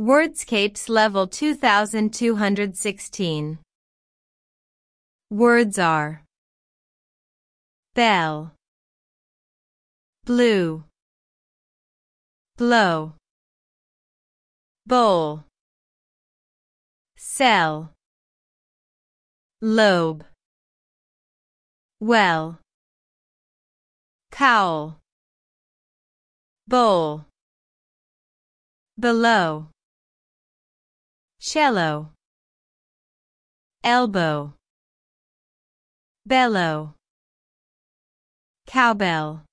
Wordscapes Level 2216. Words are bell, blue, blow, bowl, cell, lobe, well, cowl, bowl, below, cello, elbow, bellow, cowbell.